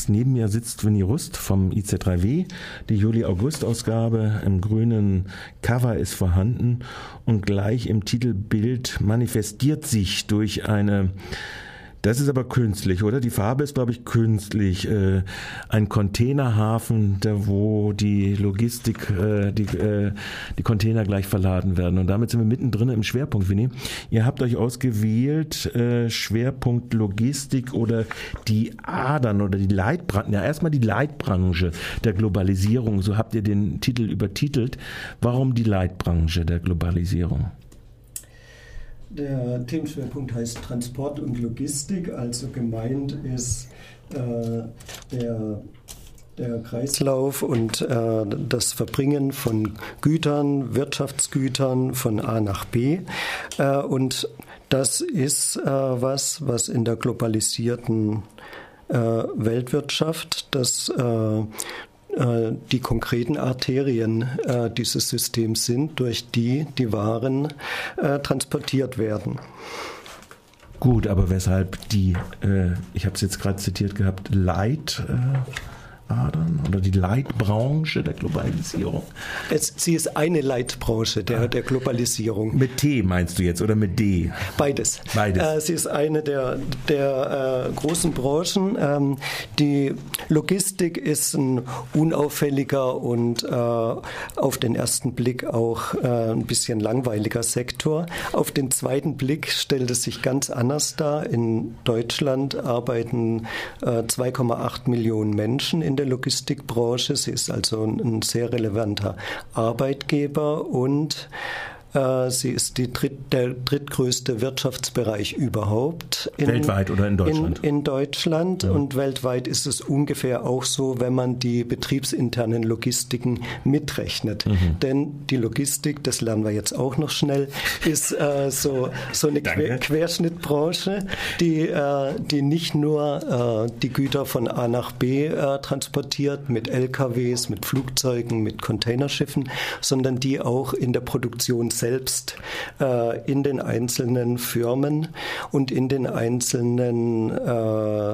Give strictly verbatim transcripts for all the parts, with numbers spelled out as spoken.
Text. Neben mir sitzt Winnie Rust vom I Z drei W. Die Juli-August-Ausgabe im grünen Cover ist vorhanden und gleich im Titelbild manifestiert sich durch eine, das ist aber künstlich, oder? Die Farbe ist, glaube ich, künstlich. Äh, ein Containerhafen, da wo die Logistik, äh, die, äh, die Container gleich verladen werden. Und damit sind wir mittendrin im Schwerpunkt, Winnie. Ihr habt euch ausgewählt, äh, Schwerpunkt Logistik oder die Adern oder die Leitbranche. Ja, erstmal die Leitbranche der Globalisierung. So habt ihr den Titel übertitelt. Warum die Leitbranche der Globalisierung? Der Themenschwerpunkt heißt Transport und Logistik, also gemeint ist äh, der, der Kreislauf und äh, das Verbringen von Gütern, Wirtschaftsgütern von A nach B. Äh, und das ist äh, was, was in der globalisierten äh, Weltwirtschaft das äh, die konkreten Arterien äh, dieses Systems sind, durch die die Waren äh, transportiert werden. Gut, aber weshalb die, äh, ich habe es jetzt gerade zitiert gehabt, Leitadern äh, oder die Leitbranche der Globalisierung? Es, sie ist eine Leitbranche der, der Globalisierung. Mit T meinst du jetzt oder mit D? Beides. Beides. Äh, sie ist eine der, der äh, großen Branchen. Ähm, die Logistik ist ein unauffälliger und äh, auf den ersten Blick auch äh, ein bisschen langweiliger Sektor. Auf den zweiten Blick stellt es sich ganz anders dar. In Deutschland arbeiten äh, zwei Komma acht Millionen Menschen in der Logistikbranche. Sie ist also ein sehr relevanter Arbeitgeber und äh, sie ist die dritt, der drittgrößte Wirtschaftsbereich überhaupt. In, weltweit oder in Deutschland? In, in Deutschland ja. Und weltweit ist es ungefähr auch so, wenn man die betriebsinternen Logistiken mitrechnet. Mhm. Denn die Logistik, das lernen wir jetzt auch noch schnell, ist äh, so, so eine Quer, Querschnittbranche, die, äh, die nicht nur äh, die Güter von A nach B äh, transportiert mit L K Ws, mit Flugzeugen, mit Containerschiffen, sondern die auch in der Produktion selbst äh, in den einzelnen Firmen und in den einzelnen äh,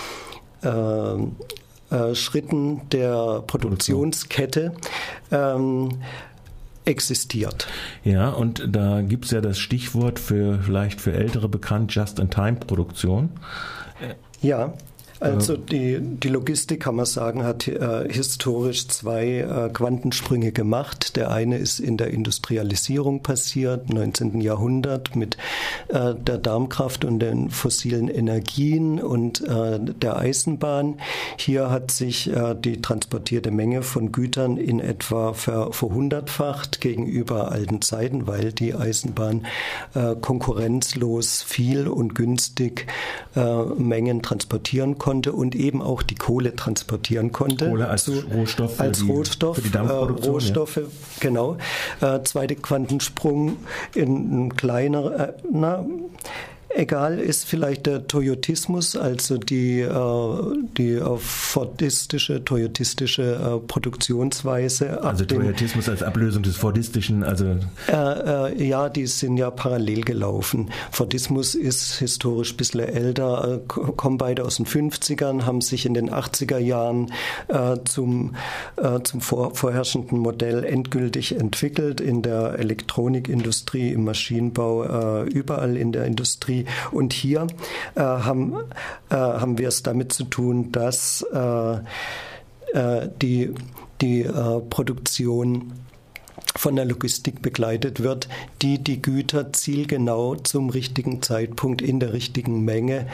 äh, äh, Schritten der Produktionskette ähm, existiert. Ja, und da gibt es ja das Stichwort für vielleicht für Ältere bekannt, Just-in-Time-Produktion. Ja. Also die, die Logistik, kann man sagen, hat äh, historisch zwei äh, Quantensprünge gemacht. Der eine ist in der Industrialisierung passiert, neunzehnten Jahrhundert mit äh, der Darmkraft und den fossilen Energien und äh, der Eisenbahn. Hier hat sich äh, die transportierte Menge von Gütern in etwa ver, verhundertfacht gegenüber alten Zeiten, weil die Eisenbahn äh, konkurrenzlos viel und günstig äh, Mengen transportieren konnte. Und eben auch die Kohle transportieren konnte. Kohle als zu, Rohstoff für als die, Rohstoff, für die Dampfproduktion. Äh, Rohstoffe, ja. Genau. Äh, zweite Quantensprung in ein kleiner, äh, na, egal ist vielleicht der Toyotismus, also die, äh, die äh, fordistische, toyotistische äh, Produktionsweise. Also Toyotismus als Ablösung des Fordistischen, also... Äh, äh, ja, die sind ja parallel gelaufen. Fordismus ist historisch ein bisschen älter, äh, kommen beide aus den fünfzigern, haben sich in den achtziger Jahren äh, zum, äh, zum vor, vorherrschenden Modell endgültig entwickelt, in der Elektronikindustrie, im Maschinenbau, äh, überall in der Industrie. Und hier äh, haben, äh, haben wir es damit zu tun, dass äh, äh, die, die äh, Produktion von der Logistik begleitet wird, die die Güter zielgenau zum richtigen Zeitpunkt in der richtigen Menge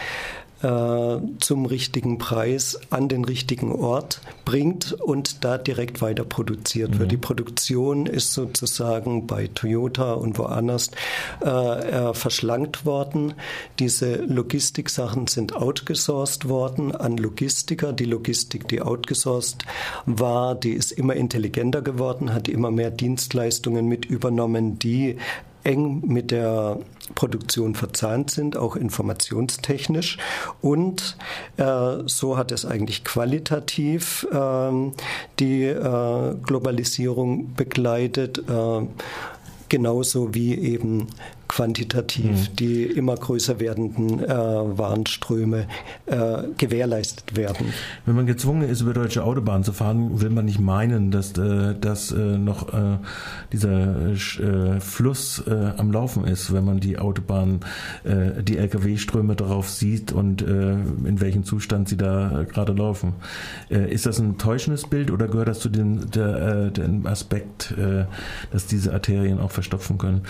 zum richtigen Preis an den richtigen Ort bringt und da direkt weiter produziert mhm. wird. Die Produktion ist sozusagen bei Toyota und woanders äh, verschlankt worden. Diese Logistiksachen sind outgesourced worden an Logistiker. Die Logistik, die outgesourced war, die ist immer intelligenter geworden, hat immer mehr Dienstleistungen mit übernommen, die eng mit der Produktion verzahnt sind, auch informationstechnisch. Und äh, so hat es eigentlich qualitativ äh, die äh, Globalisierung begleitet, äh, genauso wie eben quantitativ mhm. die immer größer werdenden äh, Warenströme äh, gewährleistet werden. Wenn man gezwungen ist, über deutsche Autobahnen zu fahren, will man nicht meinen, dass, äh, dass äh, noch äh, dieser äh, Fluss äh, am Laufen ist, wenn man die Autobahn, äh, die L K W-Ströme darauf sieht und äh, in welchem Zustand sie da äh, gerade laufen. Äh, ist das ein täuschendes Bild oder gehört das zu dem, der, äh, dem Aspekt, äh, dass diese Arterien auch verstopfen können?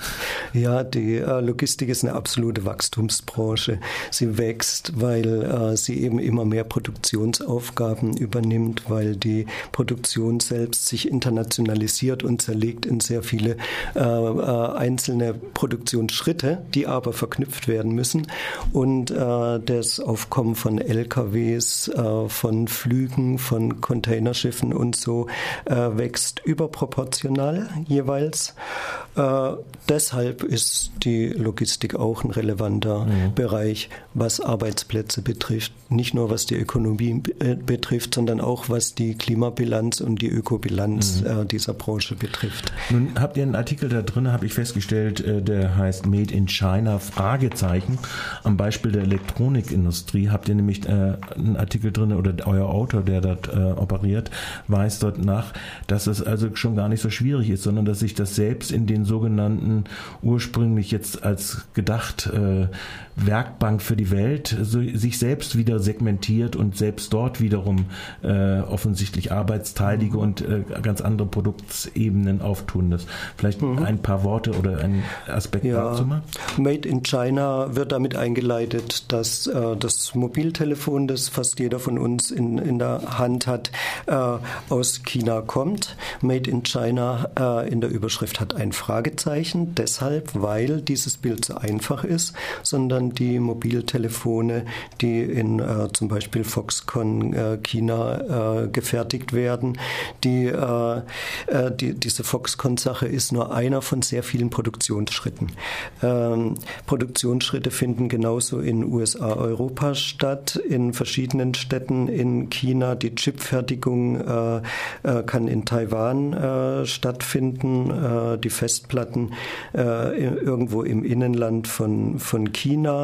Ja, die äh, Logistik ist eine absolute Wachstumsbranche. Sie wächst, weil äh, sie eben immer mehr Produktionsaufgaben übernimmt, weil die Produktion selbst sich internationalisiert und zerlegt in sehr viele äh, äh, einzelne Produktionsschritte, die aber verknüpft werden müssen. Und äh, das Aufkommen von L K Ws, äh, von Flügen, von Containerschiffen und so äh, wächst überproportional jeweils. Äh, deshalb ist die Logistik auch ein relevanter mhm. Bereich, was Arbeitsplätze betrifft. Nicht nur was die Ökonomie äh, betrifft, sondern auch was die Klimabilanz und die Ökobilanz mhm. äh, dieser Branche betrifft. Nun habt ihr einen Artikel da drin, habe ich festgestellt, äh, der heißt Made in China, Fragezeichen. Am Beispiel der Elektronikindustrie habt ihr nämlich äh, einen Artikel drin, oder euer Autor, der dort äh, operiert, weist dort nach, dass es also schon gar nicht so schwierig ist, sondern dass sich das selbst in den sogenannten, ursprünglich jetzt als gedacht, äh, Werkbank für die Welt, so, sich selbst wieder segmentiert und selbst dort wiederum äh, offensichtlich arbeitsteilige und äh, ganz andere Produktebenen auftun. Das vielleicht mhm. ein paar Worte oder ein Aspekt ja. dazu mal? Made in China wird damit eingeleitet, dass äh, das Mobiltelefon, das fast jeder von uns in, in der Hand hat, äh, aus China kommt. Made in China äh, in der Überschrift hat ein Fragezeichen, deshalb, weil dieses Bild so einfach ist, sondern die Mobiltelefone, die in äh, zum Beispiel Foxconn äh, China äh, gefertigt werden, die, äh, äh, die, diese Foxconn-Sache ist nur einer von sehr vielen Produktionsschritten. Ähm, Produktionsschritte finden genauso in U S A, Europa statt, in verschiedenen Städten in China. Die Chipfertigung äh, äh, kann in Taiwan äh, stattfinden, äh, die Festplatten äh, irgendwo im Innenland von, von China.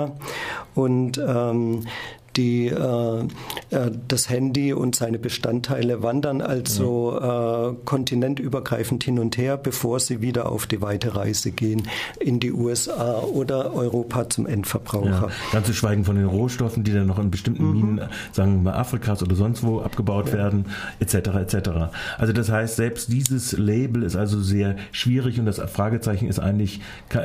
Und ähm, die, äh, äh, das Handy und seine Bestandteile wandern also äh, kontinentübergreifend hin und her, bevor sie wieder auf die weite Reise gehen in die U S A oder Europa zum Endverbraucher. Ja, ganz zu schweigen von den Rohstoffen, die dann noch in bestimmten mhm. Minen, sagen wir mal Afrikas oder sonst wo abgebaut ja. werden, et cetera et cetera. Also das heißt, selbst dieses Label ist also sehr schwierig und das Fragezeichen ist eigentlich,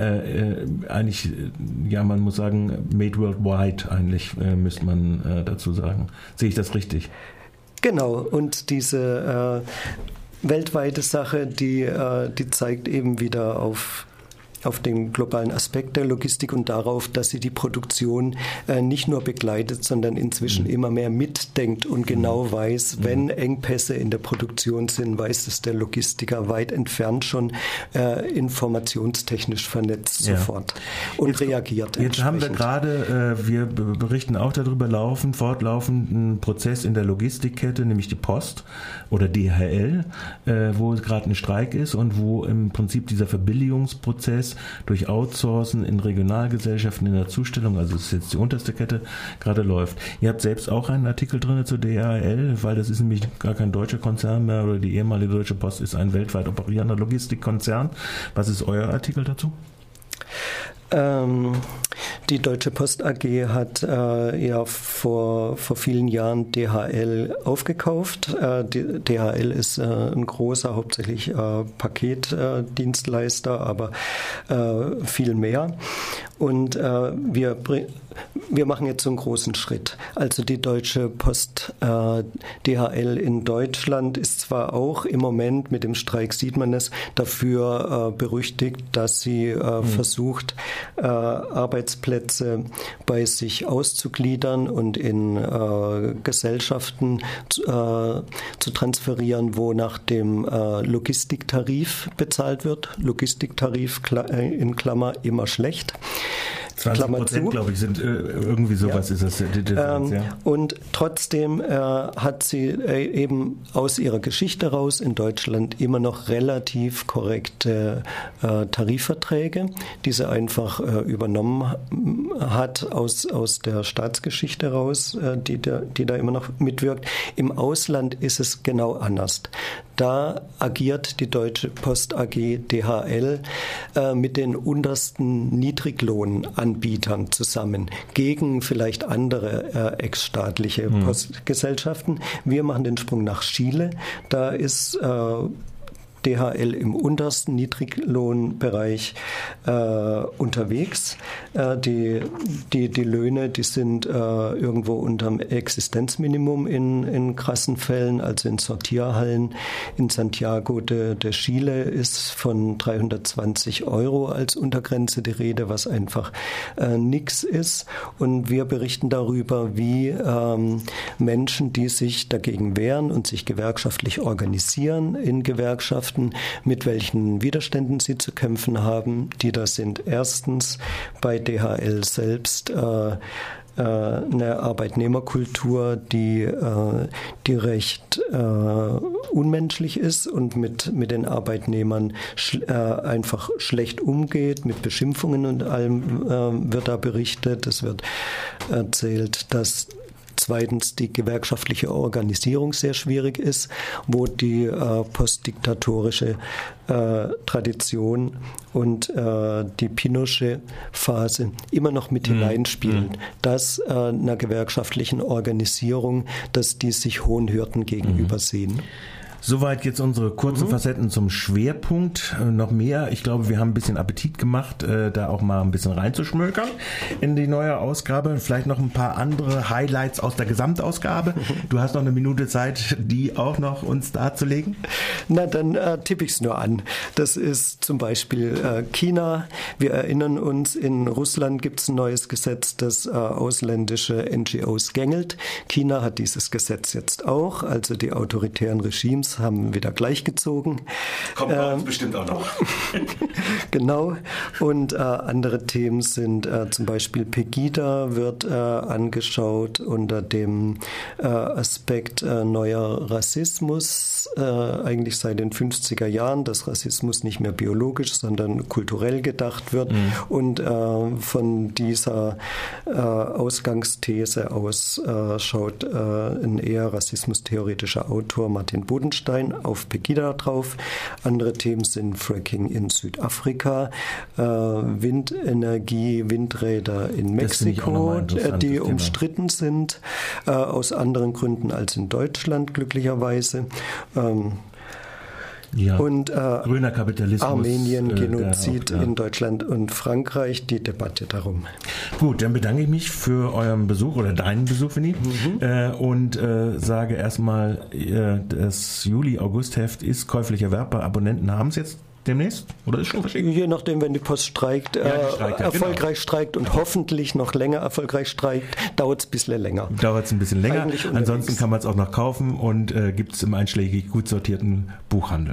äh, eigentlich ja, man muss sagen, made worldwide eigentlich, äh, müsste man dazu sagen. Sehe ich das richtig? Genau, und diese äh, weltweite Sache, die, äh, die zeigt eben wieder auf auf den globalen Aspekt der Logistik und darauf, dass sie die Produktion äh, nicht nur begleitet, sondern inzwischen mhm. immer mehr mitdenkt und genau weiß, mhm. wenn Engpässe in der Produktion sind, weiß es der Logistiker weit entfernt schon äh, informationstechnisch vernetzt ja. sofort und jetzt, reagiert Jetzt haben wir gerade, äh, wir berichten auch darüber, laufen, fortlaufend einen Prozess in der Logistikkette, nämlich die Post oder D H L, äh, wo gerade ein Streik ist und wo im Prinzip dieser Verbilligungsprozess durch Outsourcen in Regionalgesellschaften in der Zustellung, also das ist jetzt die unterste Kette, gerade läuft. Ihr habt selbst auch einen Artikel drin zur D H L, weil das ist nämlich gar kein deutscher Konzern mehr, oder die ehemalige Deutsche Post ist ein weltweit operierender Logistikkonzern. Was ist euer Artikel dazu? Ähm, die Deutsche Post A G hat äh, ja vor, vor vielen Jahren D H L aufgekauft. Äh, die, D H L ist äh, ein großer, hauptsächlich äh, Paketdienstleister, äh, aber äh, viel mehr. Und äh, wir, wir machen jetzt so einen großen Schritt. Also die Deutsche Post äh, D H L in Deutschland ist zwar auch im Moment, mit dem Streik sieht man es, dafür äh, berüchtigt, dass sie äh, mhm. versucht, äh, Arbeitsplätze bei sich auszugliedern und in äh, Gesellschaften zu, äh, zu transferieren, wo nach dem äh, Logistiktarif bezahlt wird. Logistiktarif in Klammer immer schlecht. zwanzig Prozent, glaube ich, sind äh, irgendwie sowas, ja. Ist das die Differenz, ähm, ja. Und trotzdem äh, hat sie äh, eben aus ihrer Geschichte raus in Deutschland immer noch relativ korrekte äh, Tarifverträge, die sie einfach äh, übernommen hat aus, aus der Staatsgeschichte raus, äh, die, da, die da immer noch mitwirkt. Im Ausland ist es genau anders. Da agiert die Deutsche Post A G D H L äh, mit den untersten Niedriglohnanbietern zusammen gegen vielleicht andere äh, ex-staatliche hm. Postgesellschaften. Wir machen den Sprung nach Chile. Da ist äh, D H L im untersten Niedriglohnbereich äh, unterwegs. Äh, die, die, die Löhne, die sind äh, irgendwo unterm Existenzminimum in, in krassen Fällen, also in Sortierhallen. In Santiago de, de Chile ist von dreihundertzwanzig Euro als Untergrenze die Rede, was einfach äh, nix ist. Und wir berichten darüber, wie ähm, Menschen, die sich dagegen wehren und sich gewerkschaftlich organisieren in Gewerkschaften, mit welchen Widerständen sie zu kämpfen haben. Die das sind erstens bei D H L selbst äh, eine Arbeitnehmerkultur, die, äh, die recht äh, unmenschlich ist und mit, mit den Arbeitnehmern schl- äh, einfach schlecht umgeht, mit Beschimpfungen und allem äh, wird da berichtet. Es wird erzählt, dass zweitens die gewerkschaftliche Organisierung sehr schwierig ist, wo die äh, postdiktatorische äh, Tradition und äh, die Pinochet-Phase immer noch mit mhm. hineinspielen, mhm. dass äh, einer gewerkschaftlichen Organisierung, dass die sich hohen Hürden gegenüber mhm. sehen. Soweit jetzt unsere kurzen mhm. Facetten zum Schwerpunkt. Äh, noch mehr. Ich glaube, wir haben ein bisschen Appetit gemacht, äh, da auch mal ein bisschen reinzuschmökern in die neue Ausgabe. Vielleicht noch ein paar andere Highlights aus der Gesamtausgabe. Mhm. Du hast noch eine Minute Zeit, die auch noch uns darzulegen. Na, dann äh, tippe ich es nur an. Das ist zum Beispiel äh, China. Wir erinnern uns, in Russland gibt es ein neues Gesetz, das äh, ausländische N G Os gängelt. China hat dieses Gesetz jetzt auch. Also die autoritären Regimes haben wieder gleichgezogen. Kommt bei ähm, uns bestimmt auch noch. Genau. Und äh, andere Themen sind äh, zum Beispiel Pegida wird äh, angeschaut unter dem äh, Aspekt äh, neuer Rassismus, äh, eigentlich seit den fünfziger Jahren, dass Rassismus nicht mehr biologisch, sondern kulturell gedacht wird. Mhm. Und äh, von dieser äh, Ausgangsthese aus äh, schaut äh, ein eher rassismustheoretischer Autor, Martin Bodenstein, auf Pegida drauf. Andere Themen sind Fracking in Südafrika, äh, Windenergie, Windräder in Mexiko, die umstritten sind, äh, aus anderen Gründen als in Deutschland glücklicherweise. Ähm, Ja, und äh, grüner Kapitalismus, Armenien, Genozid äh, auch, ja. in Deutschland und Frankreich, die Debatte darum. Gut, dann bedanke ich mich für euren Besuch oder deinen Besuch, Winnie, mhm. äh, und äh, sage erstmal, äh, das Juli-August-Heft ist käuflich erwerbbar. Abonnenten haben es jetzt demnächst? Oder ist schon verschickt? Je nachdem, wenn die Post streikt, ja, die streikt äh, ja, erfolgreich genau. streikt und hoffentlich noch länger erfolgreich streikt, dauert es ein bisschen länger. Dauert es ein bisschen länger. Ansonsten kann man es auch noch kaufen und äh, gibt es im einschlägig gut sortierten Buchhandel.